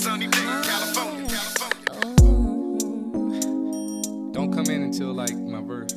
sunny day in California. Don't come in until like my verse.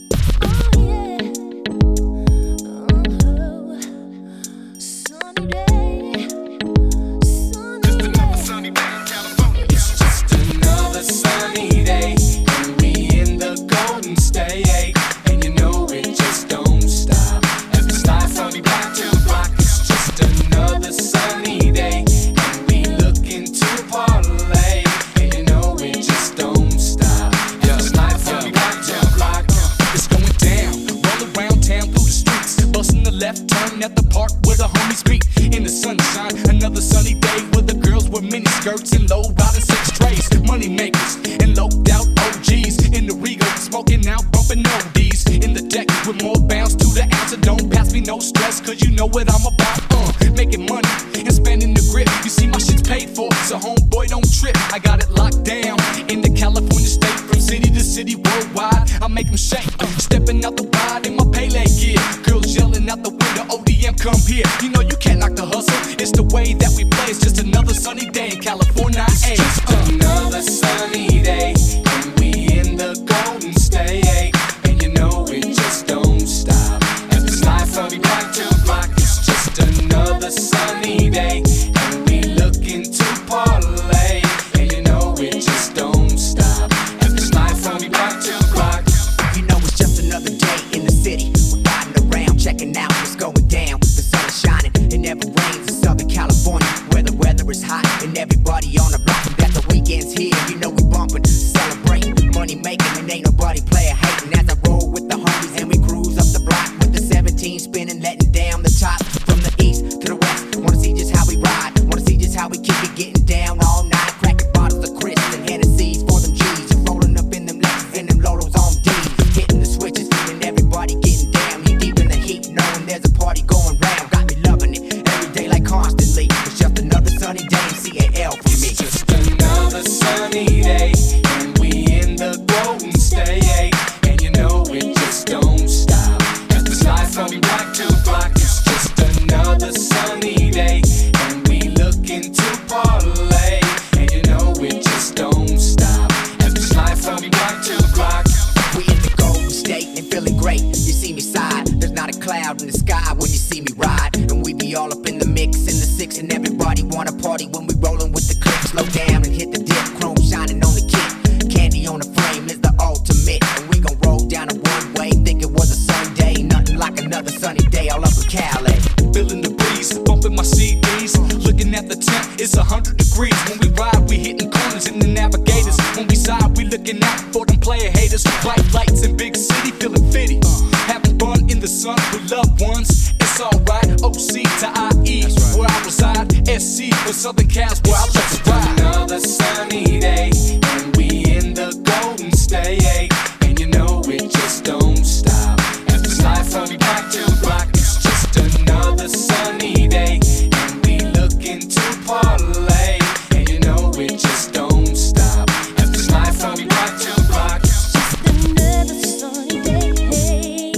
Left turn at the park where the homies meet. In the sunshine, another sunny day where the girls wear mini skirts and low riding six trays. Money makers and loped out OGs in the Rego, smoking out, bumping oldies. In the deck with more bounce to the ounce. Don't pass me no stress, cause you know what I'm about. Making money and spending the grip. You see my shit's paid for, so homeboy don't trip. I got it locked down in the California state. From city to city worldwide, I make them shake. Stepping out the wide in my Pele gear. Girls yelling out the window, ODM come here. You know you can't knock the hustle, it's the way that we play. It's just another sunny day in California. It's just another sunny day, and we in the Golden State. And you know it just don't stop. As this life from block to block, it's just another sunny day, and we looking to parlay. And you know it just don't stop. As this life from block to block. You know it's just another day in the city. We're riding around, checking out what's going down. The sun is shining, it never rains in Southern California, where the weather is hot and everybody on the block. That the weekend's here, you know we bumping, celebrating, money making, and ain't nobody player hating. As I roll with the homies and we cruise up the block with the 17 spinning, letting down the top. From the east to the west, wanna see just how we ride, wanna see just how we kick it, getting down all night, cracking bottles of Chris and Hennessy's for them G's, just rolling up in them Lexus and them Lolos on D, hitting the switches and everybody getting down. You deep in the heat, knowing there's a party going round. Got me loving it every day like constantly. It's just another sunny day in CAL for me. It's just another sunny day, and we in the Golden State. And you know it just don't stop. As this life from block to block, it's just another sunny day, and we looking to parlay. And you know it just don't stop. As this life from block to block. We in the Golden State and feeling great. You see me side, there's not a cloud in the sky when you see me ride. And we be all up in the mix in the six, and everybody wanna party when we rollin' with the clip. Slow down and hit the dip, chrome shining on the kit. Candy on the frame is the ultimate, and we gon' roll down a one-way. Think it was a sunny day, nothing like another sunny day all up in Cali. Feeling the breeze, bumping my CDs. Looking at the temp, it's 100 degrees. When we ride, we hitting corners in the navigators. When we side, we looking out for them player haters. Bright lights in big city, feeling fitty. Having fun in the sun with loved ones. It's alright, OC to IE, where I reside. SC for Southern Cals, where I love to ride. Another sunny day, and we in the Golden State. And you know it just don't stop. As this life from block to block, it's just another sunny day, and we looking to parlay. And you know it just don't stop. As this life from block to block. Another sunny day,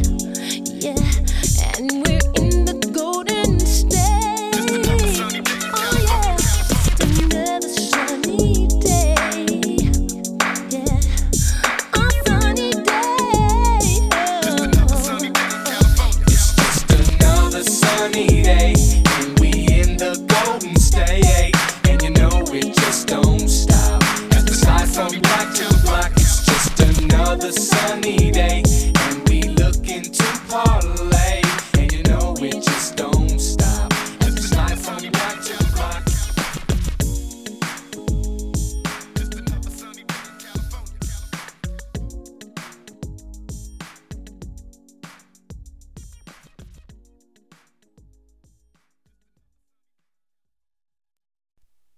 yeah, and we're in the Golden State. Oh yeah, just another sunny day, yeah, a sunny day. It's just another sunny day, and we in the Golden State. And you know it just don't stop. As this life from block to block, it's just another sunny day,